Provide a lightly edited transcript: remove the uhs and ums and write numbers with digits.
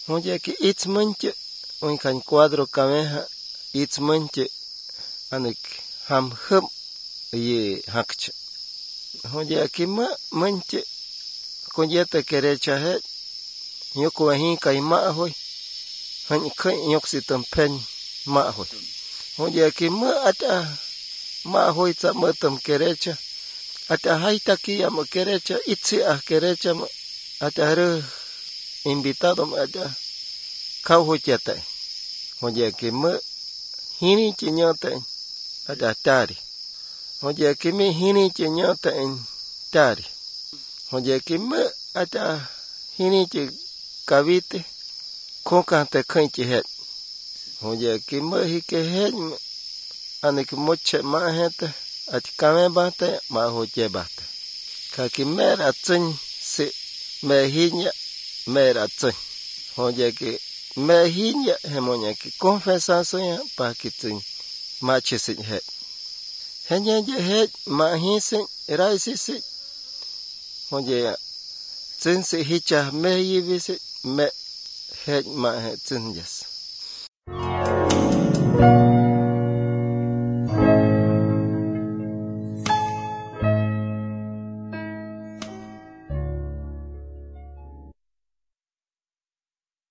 Oye que it's manche, un can cuadro cameja, it's manche, anek ham hum, ye hakcha. Oye que manche, con yeta querecha het, yo coahin caima hoy, han kai yoxitan pen ma hoy. Oye que ata ma hoy tamatam querecha, ata haita ki ama querecha, itzi a querecha, ata re invitado ata kauhochata. Oye que hini chiñota ata tari. Oye que hini chiñota en tari. Oye que ata hini chi kavite koka te kanchi het. Oye que hike het anek moche ma het at kame bate ma hoche bate. Kaki mera tsin si mehinya mera tsin. Oye que mehinya hemonya que confesasoya pa que tsin ma chisin het. Henya je het ma hisin raisisi. Oye tsin si hicha mehi visi me het ma het tsin jas.